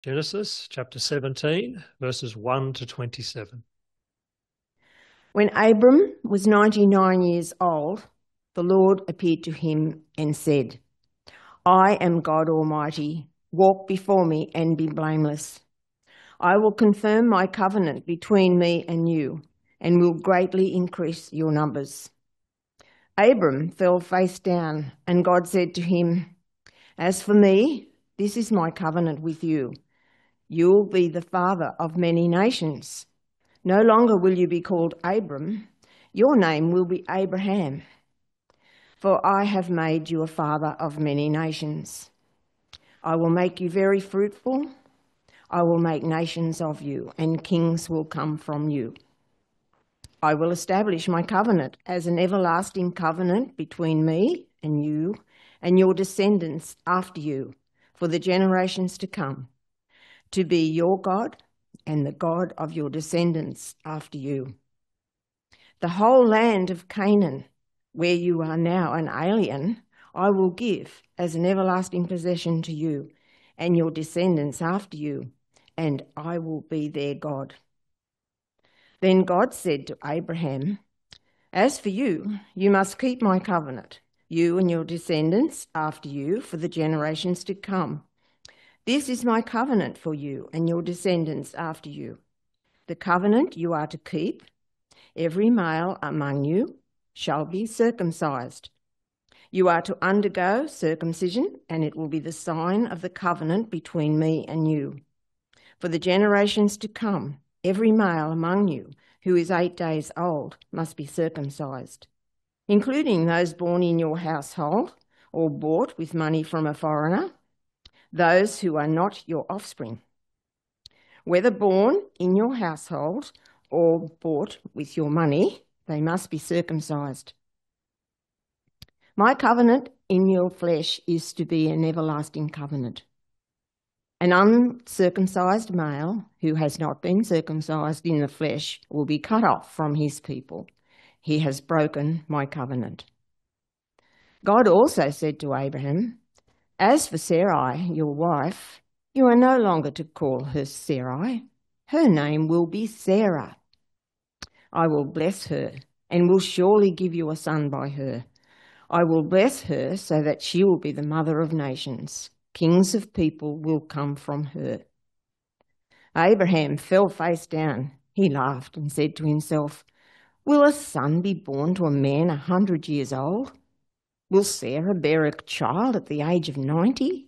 Genesis chapter 17, verses 1 to 27. When Abram was 99 years old, the Lord appeared to him and said, "I am God Almighty. Walk before me and be blameless. I will confirm my covenant between me and you, and will greatly increase your numbers." Abram fell face down, and God said to him, "As for me, this is my covenant with you. You will be the father of many nations. No longer will you be called Abram. Your name will be Abraham, for I have made you a father of many nations. I will make you very fruitful. I will make nations of you, and kings will come from you. I will establish my covenant as an everlasting covenant between me and you and your descendants after you for the generations to come, to be your God and the God of your descendants after you. The whole land of Canaan, where you are now an alien, I will give as an everlasting possession to you and your descendants after you, and I will be their God." Then God said to Abraham, "As for you, you must keep my covenant, you and your descendants after you for the generations to come. This is my covenant for you and your descendants after you. The covenant you are to keep: every male among you shall be circumcised. You are to undergo circumcision, and it will be the sign of the covenant between me and you. For the generations to come, every male among you who is 8 days old must be circumcised, including those born in your household or bought with money from a foreigner, those who are not your offspring. Whether born in your household or bought with your money, they must be circumcised. My covenant in your flesh is to be an everlasting covenant. An uncircumcised male who has not been circumcised in the flesh will be cut off from his people. He has broken my covenant." God also said to Abraham, "As for Sarai, your wife, you are no longer to call her Sarai. Her name will be Sarah. I will bless her and will surely give you a son by her. I will bless her so that she will be the mother of nations. Kings of people will come from her." Abraham fell face down. He laughed and said to himself, "Will a son be born to a man 100 years old? Will Sarah bear a child at the age of 90?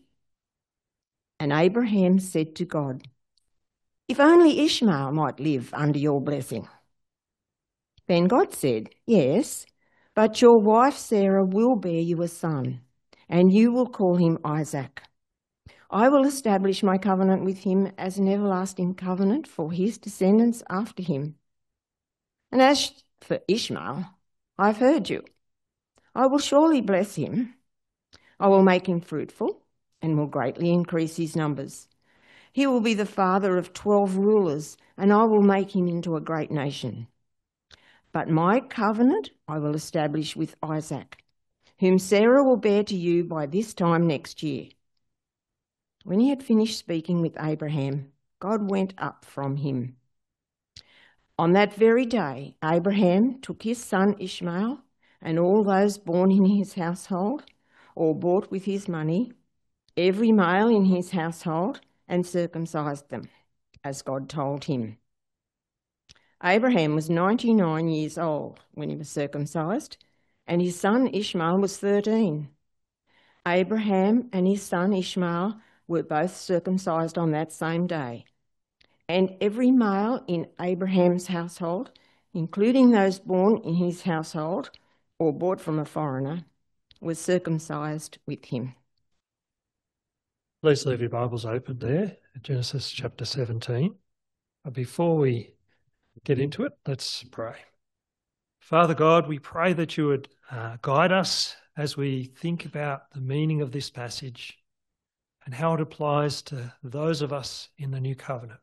And Abraham said to God, "If only Ishmael might live under your blessing." Then God said, "Yes, but your wife Sarah will bear you a son, and you will call him Isaac. I will establish my covenant with him as an everlasting covenant for his descendants after him. And as for Ishmael, I've heard you. I will surely bless him. I will make him fruitful and will greatly increase his numbers. He will be the father of 12 rulers, and I will make him into a great nation. But my covenant I will establish with Isaac, whom Sarah will bear to you by this time next year." When he had finished speaking with Abraham, God went up from him. On that very day, Abraham took his son Ishmael and all those born in his household or bought with his money, every male in his household, and circumcised them, as God told him. Abraham was 99 years old when he was circumcised, and his son Ishmael was 13. Abraham and his son Ishmael were both circumcised on that same day, and every male in Abraham's household, including those born in his household or bought from a foreigner, was circumcised with him. Please leave your Bibles open there at Genesis chapter 17. But before we get into it, let's pray. Father God, we pray that you would guide us as we think about the meaning of this passage and how it applies to those of us in the new covenant.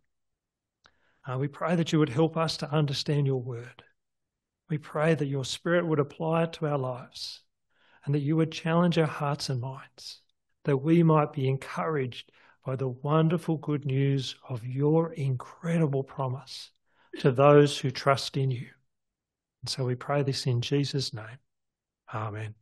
We pray that you would help us to understand your word. We pray that your Spirit would apply it to our lives and that you would challenge our hearts and minds, that we might be encouraged by the wonderful good news of your incredible promise to those who trust in you. And so we pray this in Jesus' name. Amen.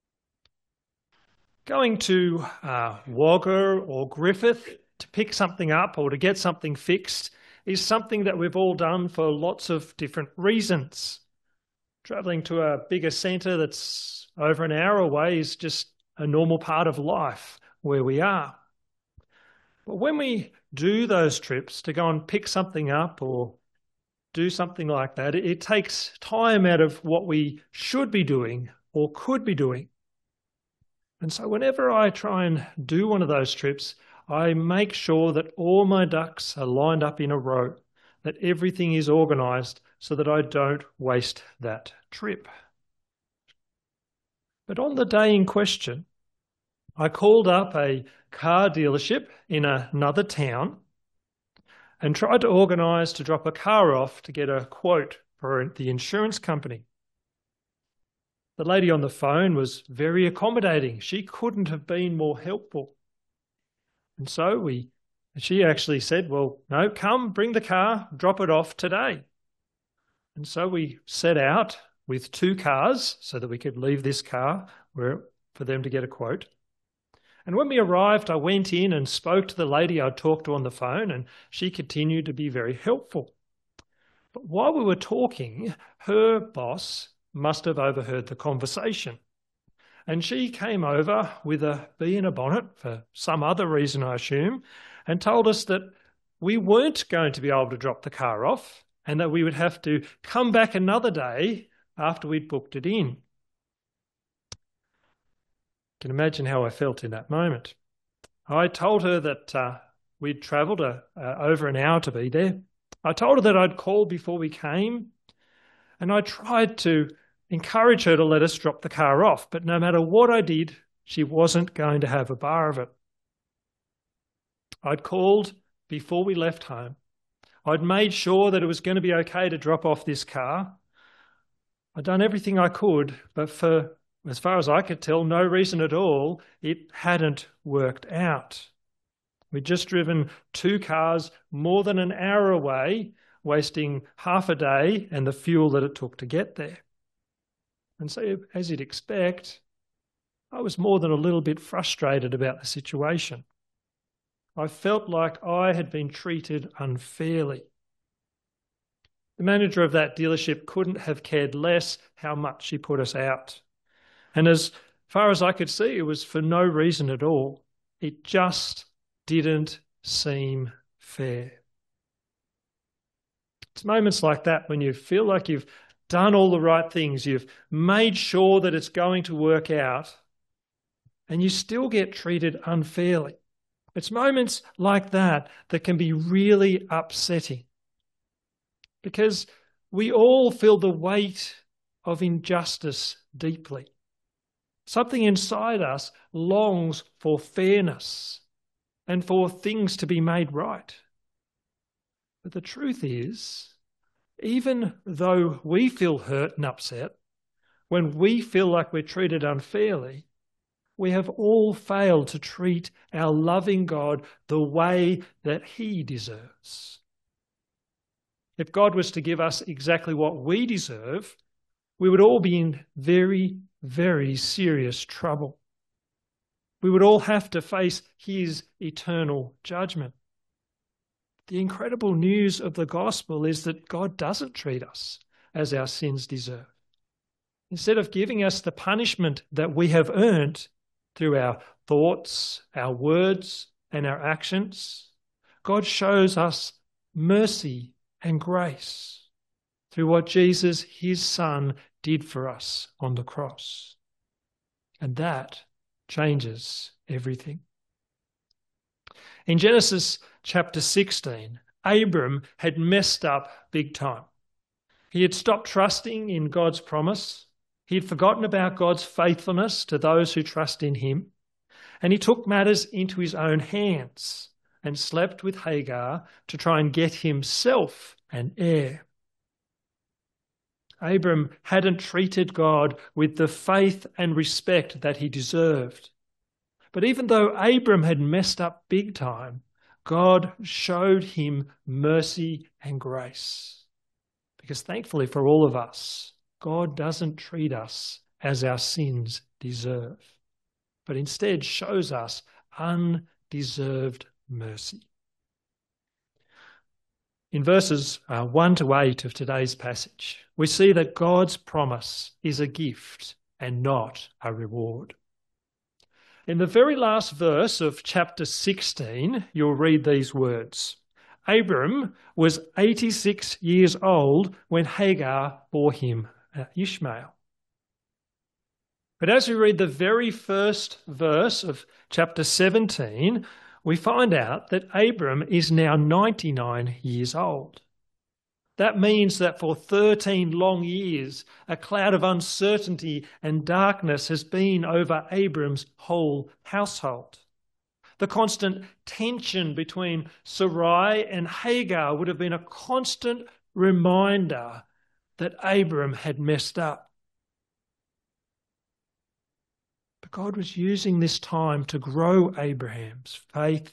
Going to Wagga or Griffith to pick something up or to get something fixed is something that we've all done for lots of different reasons. Travelling to a bigger centre that's over an hour away is just a normal part of life where we are. But when we do those trips to go and pick something up or do something like that, it takes time out of what we should be doing or could be doing. And so whenever I try and do one of those trips, I make sure that all my ducks are lined up in a row, that everything is organised so that I don't waste that trip. But on the day in question, I called up a car dealership in another town and tried to organise to drop a car off to get a quote for the insurance company. The lady on the phone was very accommodating. She couldn't have been more helpful. And so she actually said, well, no, come, bring the car, drop it off today. And so we set out with 2 cars so that we could leave this car for them to get a quote. And when we arrived, I went in and spoke to the lady I talked to on the phone, and she continued to be very helpful. But while we were talking, her boss must have overheard the conversation. And she came over with a bee in a bonnet, for some other reason I assume, and told us that we weren't going to be able to drop the car off and that we would have to come back another day after we'd booked it in. You can imagine how I felt in that moment. I told her that we'd travelled over an hour to be there. I told her that I'd called before we came, and I tried to encourage her to let us drop the car off, but no matter what I did, she wasn't going to have a bar of it. I'd called before we left home. I'd made sure that it was going to be okay to drop off this car. I'd done everything I could, but for as far as I could tell, no reason at all, it hadn't worked out. We'd just driven 2 cars more than an hour away, wasting half a day and the fuel that it took to get there. And so, as you'd expect, I was more than a little bit frustrated about the situation. I felt like I had been treated unfairly. The manager of that dealership couldn't have cared less how much she put us out. And as far as I could see, it was for no reason at all. It just didn't seem fair. It's moments like that when you feel like you've done all the right things, you've made sure that it's going to work out, and you still get treated unfairly. It's moments like that that can be really upsetting, because we all feel the weight of injustice deeply. Something inside us longs for fairness and for things to be made right. But the truth is, even though we feel hurt and upset, when we feel like we're treated unfairly, we have all failed to treat our loving God the way that He deserves. If God was to give us exactly what we deserve, we would all be in very, very serious trouble. We would all have to face His eternal judgment. The incredible news of the gospel is that God doesn't treat us as our sins deserve. Instead of giving us the punishment that we have earned through our thoughts, our words, and our actions, God shows us mercy and grace through what Jesus, His Son, did for us on the cross. And that changes everything. In Genesis chapter 16, Abram had messed up big time. He had stopped trusting in God's promise. He had forgotten about God's faithfulness to those who trust in Him. And he took matters into his own hands and slept with Hagar to try and get himself an heir. Abram hadn't treated God with the faith and respect that he deserved. But even though Abram had messed up big time, God showed him mercy and grace. Because thankfully for all of us, God doesn't treat us as our sins deserve, but instead shows us undeserved mercy. In verses 1 to 8 of today's passage, we see that God's promise is a gift and not a reward. In the very last verse of chapter 16, you'll read these words. Abram was 86 years old when Hagar bore him Ishmael. But as we read the very first verse of chapter 17, we find out that Abram is now 99 years old. That means that for 13 long years, a cloud of uncertainty and darkness has been over Abram's whole household. The constant tension between Sarai and Hagar would have been a constant reminder that Abram had messed up. But God was using this time to grow Abram's faith,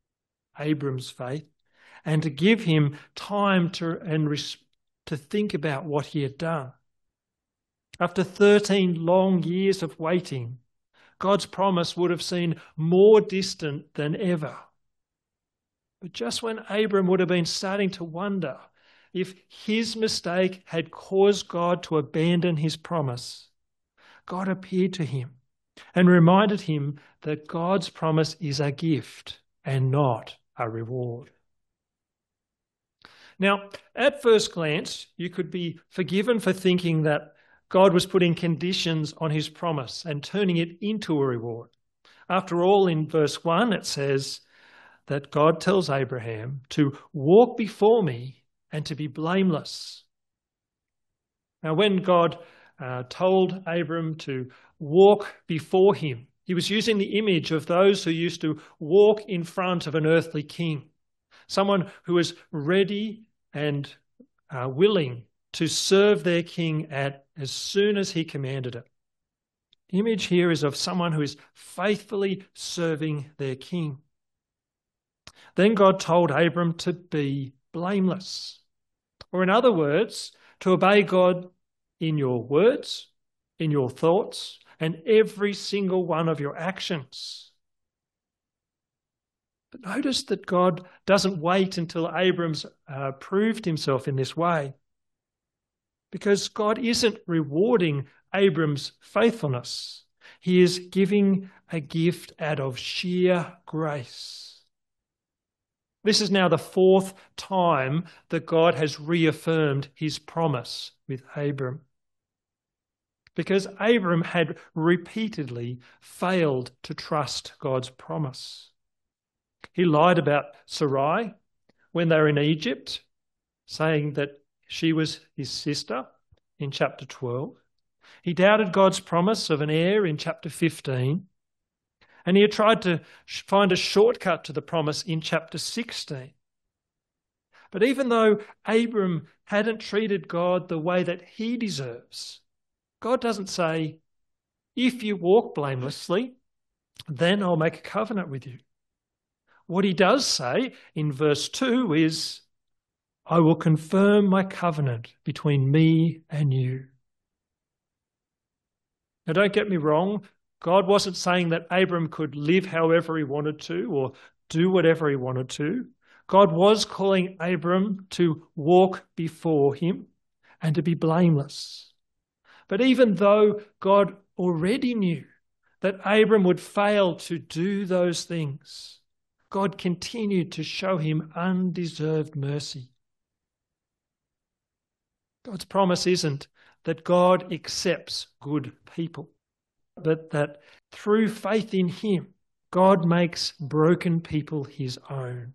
and to give him time to think about what he had done. After 13 long years of waiting, God's promise would have seemed more distant than ever. But just when Abram would have been starting to wonder if his mistake had caused God to abandon his promise, God appeared to him and reminded him that God's promise is a gift and not a reward. Now, at first glance, you could be forgiven for thinking that God was putting conditions on his promise and turning it into a reward. After all, in verse 1, it says that God tells Abraham to walk before me and to be blameless. Now, when God told Abram to walk before him, he was using the image of those who used to walk in front of an earthly king, someone who was ready and willing to serve their king as soon as he commanded it. The image here is of someone who is faithfully serving their king. Then God told Abram to be blameless, or in other words, to obey God in your words, in your thoughts, and every single one of your actions. But notice that God doesn't wait until Abram's proved himself in this way, because God isn't rewarding Abram's faithfulness. He is giving a gift out of sheer grace. This is now the fourth time that God has reaffirmed his promise with Abram, because Abram had repeatedly failed to trust God's promise. He lied about Sarai when they were in Egypt, saying that she was his sister in chapter 12. He doubted God's promise of an heir in chapter 15. And he had tried to find a shortcut to the promise in chapter 16. But even though Abram hadn't treated God the way that he deserves, God doesn't say, if you walk blamelessly, then I'll make a covenant with you. What he does say in verse 2 is, I will confirm my covenant between me and you. Now, don't get me wrong. God wasn't saying that Abram could live however he wanted to or do whatever he wanted to. God was calling Abram to walk before him and to be blameless. But even though God already knew that Abram would fail to do those things, God continued to show him undeserved mercy. God's promise isn't that God accepts good people, but that through faith in him, God makes broken people his own.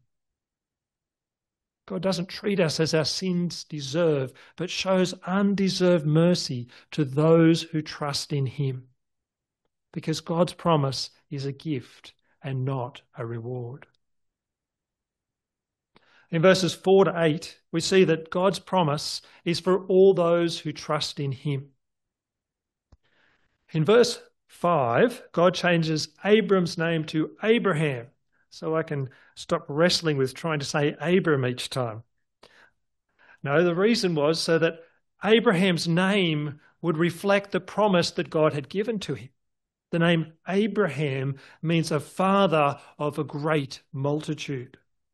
God doesn't treat us as our sins deserve, but shows undeserved mercy to those who trust in him, because God's promise is a gift and not a reward. In verses 4 to 8, we see that God's promise is for all those who trust in him. In verse 5, God changes Abram's name to Abraham. So I can stop wrestling with trying to say Abram each time. No, the reason was so that Abraham's name would reflect the promise that God had given to him. The name Abraham means a father of a great multitude.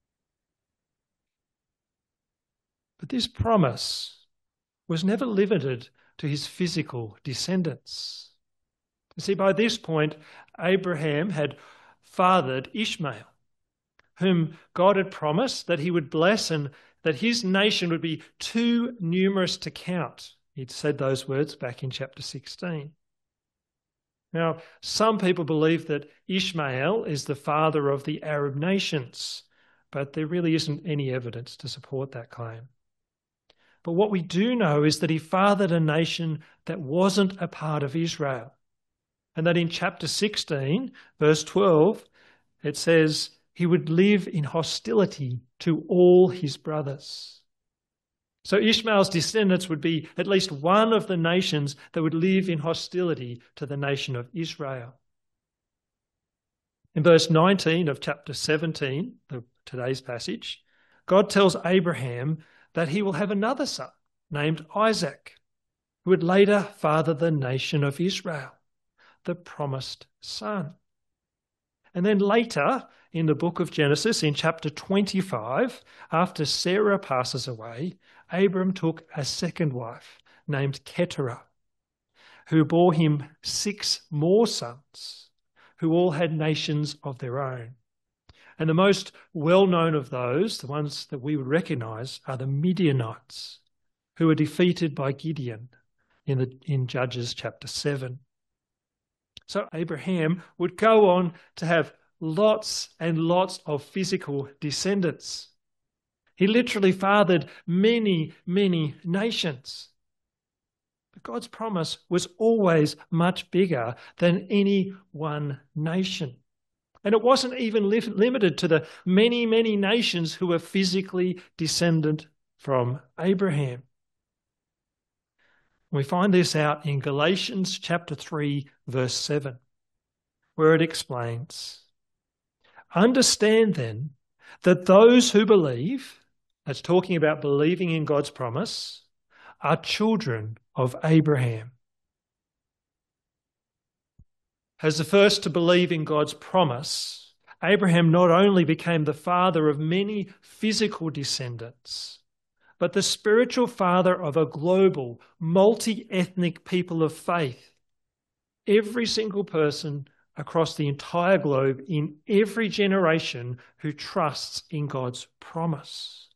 But this promise was never limited to his physical descendants. You see, by this point, Abraham had fathered Ishmael, whom God had promised that he would bless and that his nation would be too numerous to count. He'd said those words back in chapter 16. Now, some people believe that Ishmael is the father of the Arab nations, but there really isn't any evidence to support that claim. But what we do know is that he fathered a nation that wasn't a part of Israel. And that in chapter 16, verse 12, it says he would live in hostility to all his brothers. So Ishmael's descendants would be at least one of the nations that would live in hostility to the nation of Israel. In verse 19 of chapter 17, today's passage, God tells Abraham that he will have another son named Isaac, who would later father the nation of Israel, the promised son. And then later in the book of Genesis, in chapter 25, after Sarah passes away, Abram took a second wife named Keturah, who bore him 6 more sons, who all had nations of their own. And the most well-known of those, the ones that we would recognise, are the Midianites, who were defeated by Gideon in Judges chapter 7. So Abraham would go on to have lots and lots of physical descendants. He literally fathered many, many nations. But God's promise was always much bigger than any one nation. And it wasn't even limited to the many, many nations who were physically descendant from Abraham. We find this out in Galatians chapter 3, verse 7, where it explains, "Understand then that those who believe," that's talking about believing in God's promise, "are children of Abraham." As the first to believe in God's promise, Abraham not only became the father of many physical descendants, but the spiritual father of a global, multi-ethnic people of faith. Every single person across the entire globe in every generation who trusts in God's promise.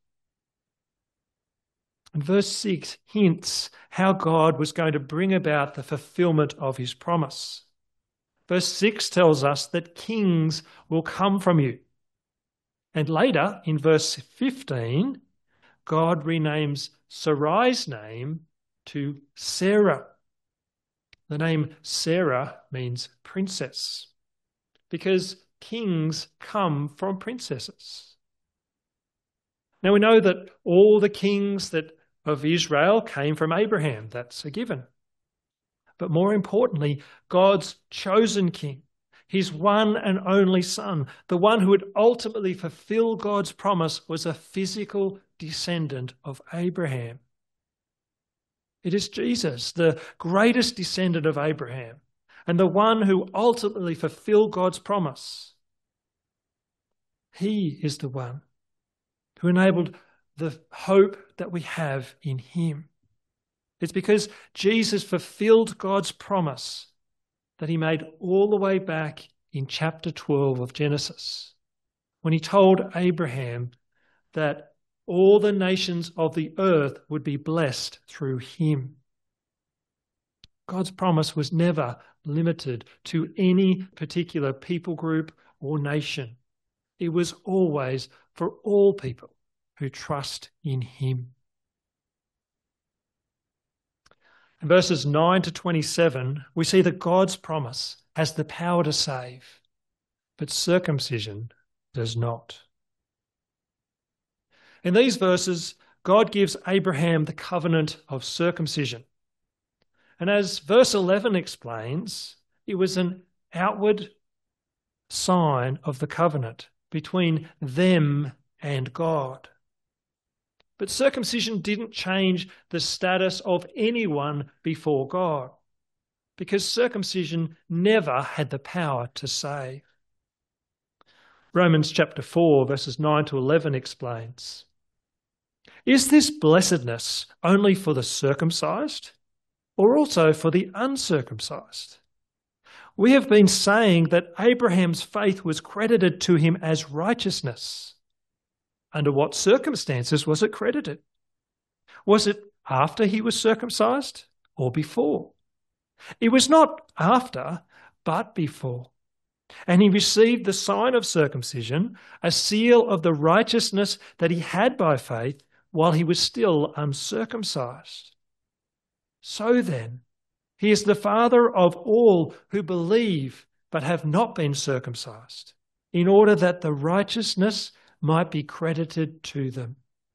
And verse 6 hints how God was going to bring about the fulfillment of his promise. Verse 6 tells us that kings will come from you. And later, in verse 15, God renames Sarai's name to Sarah. The name Sarah means princess, because kings come from princesses. Now we know that all the kings of Israel came from Abraham. That's a given. But more importantly, God's chosen king, his one and only son, the one who would ultimately fulfill God's promise, was a physical descendant of Abraham. It is Jesus, the greatest descendant of Abraham, and the one who ultimately fulfilled God's promise. He is the one who enabled the hope that we have in him. It's because Jesus fulfilled God's promise that he made all the way back in chapter 12 of Genesis, when he told Abraham that all the nations of the earth would be blessed through him. God's promise was never limited to any particular people group or nation. It was always for all people who trust in him. In verses 9 to 27, we see that God's promise has the power to save, but circumcision does not. In these verses, God gives Abraham the covenant of circumcision. And as verse 11 explains, It was an outward sign of the covenant between them and God. But circumcision didn't change the status of anyone before God, because circumcision never had the power to save. Romans chapter 4, verses 9 to 11 explains, "Is this blessedness only for the circumcised, or also for the uncircumcised? We have been saying that Abraham's faith was credited to him as righteousness. Under what circumstances was it credited? Was it after he was circumcised or before? It was not after, but before. And he received the sign of circumcision, a seal of the righteousness that he had by faith while he was still uncircumcised. So then, he is the father of all who believe but have not been circumcised, in order that the righteousness might be credited to them."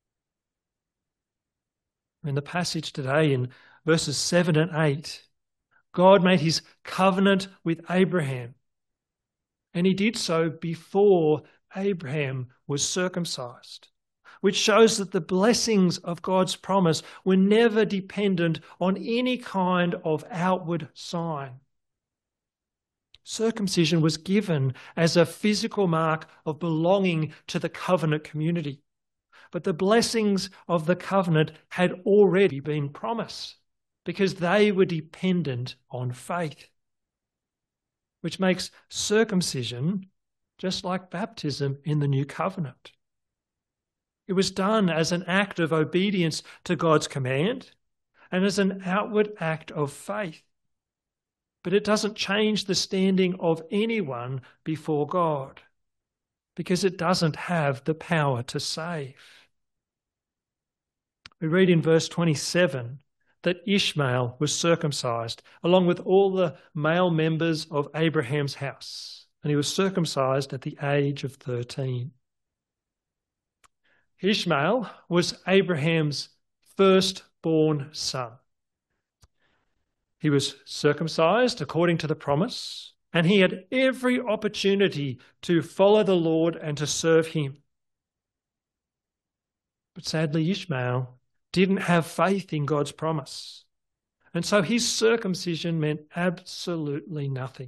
In the passage today, in verses 7 and 8, God made his covenant with Abraham, and he did so before Abraham was circumcised, which shows that the blessings of God's promise were never dependent on any kind of outward sign. Circumcision was given as a physical mark of belonging to the covenant community, but the blessings of the covenant had already been promised because they were dependent on faith, which makes circumcision just like baptism in the new covenant. It was done as an act of obedience to God's command and as an outward act of faith. But it doesn't change the standing of anyone before God because it doesn't have the power to save. We read in verse 27 that Ishmael was circumcised along with all the male members of Abraham's house, and he was circumcised at the age of 13. Ishmael was Abraham's firstborn son. He was circumcised according to the promise, and he had every opportunity to follow the Lord and to serve him. But sadly, Ishmael didn't have faith in God's promise, and so his circumcision meant absolutely nothing.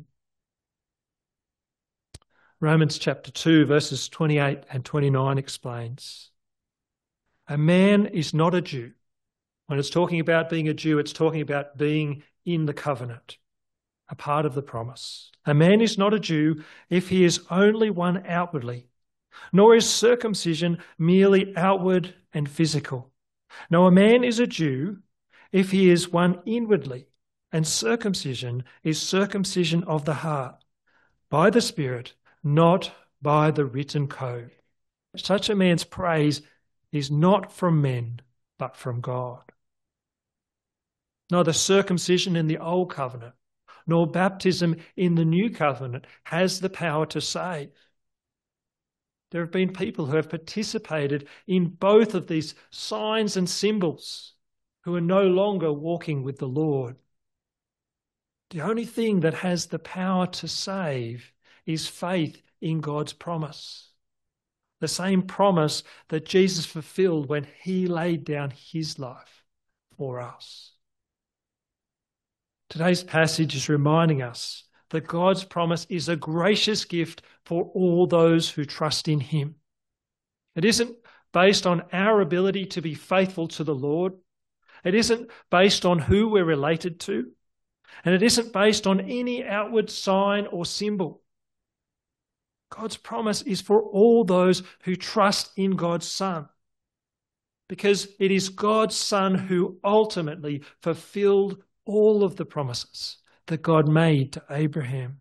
Romans chapter 2, verses 28 and 29 explains, "A man is not a Jew." When it's talking about being a Jew, it's talking about being in the covenant, a part of the promise. "A man is not a Jew if he is only one outwardly, nor is circumcision merely outward and physical. No, a man is a Jew if he is one inwardly, and circumcision is circumcision of the heart, by the Spirit, not by the written code. Such a man's praise is not from men, but from God." Neither circumcision in the old covenant nor baptism in the new covenant has the power to save. There have been people who have participated in both of these signs and symbols who are no longer walking with the Lord. The only thing that has the power to save is faith in God's promise. The same promise that Jesus fulfilled when he laid down his life for us. Today's passage is reminding us that God's promise is a gracious gift for all those who trust in him. It isn't based on our ability to be faithful to the Lord. It isn't based on who we're related to. And it isn't based on any outward sign or symbol. God's promise is for all those who trust in God's Son, because it is God's Son who ultimately fulfilled all of the promises that God made to Abraham.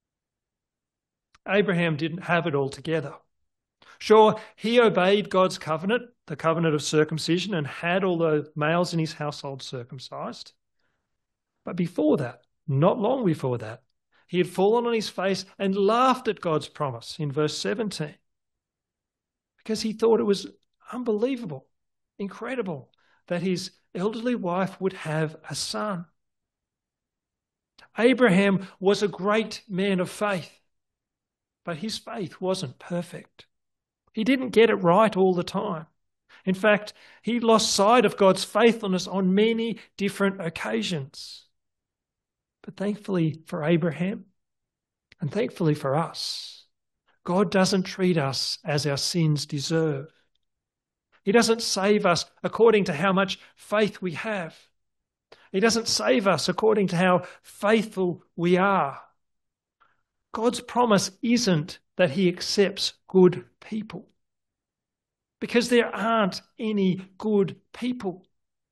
Abraham didn't have it all together. Sure, he obeyed God's covenant, the covenant of circumcision, and had all the males in his household circumcised. But before that, not long before that, he had fallen on his face and laughed at God's promise in verse 17 because he thought it was unbelievable, incredible that his elderly wife would have a son. Abraham was a great man of faith, but his faith wasn't perfect. He didn't get it right all the time. In fact, he lost sight of God's faithfulness on many different occasions. But thankfully for Abraham, and thankfully for us, God doesn't treat us as our sins deserve. He doesn't save us according to how much faith we have. He doesn't save us according to how faithful we are. God's promise isn't that he accepts good people, because there aren't any good people.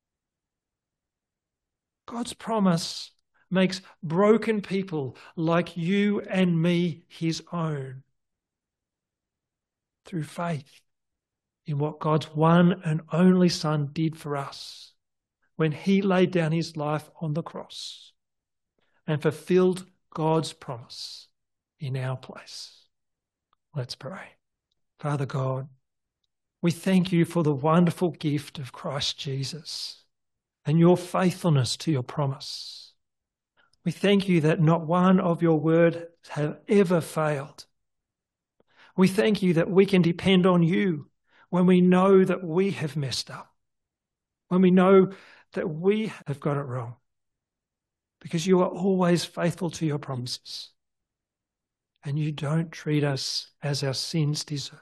God's promise makes broken people like you and me his own through faith in what God's one and only Son did for us when he laid down his life on the cross and fulfilled God's promise in our place. Let's pray. Father God, we thank you for the wonderful gift of Christ Jesus and your faithfulness to your promise. We thank you that not one of your words have ever failed. We thank you that we can depend on you when we know that we have messed up, when we know that we have got it wrong, because you are always faithful to your promises and you don't treat us as our sins deserve.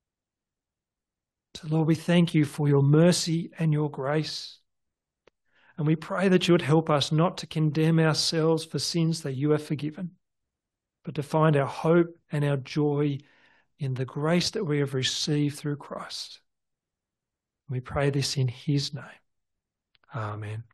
So Lord, we thank you for your mercy and your grace. And we pray that you would help us not to condemn ourselves for sins that you have forgiven, but to find our hope and our joy in the grace that we have received through Christ. We pray this in his name. Amen.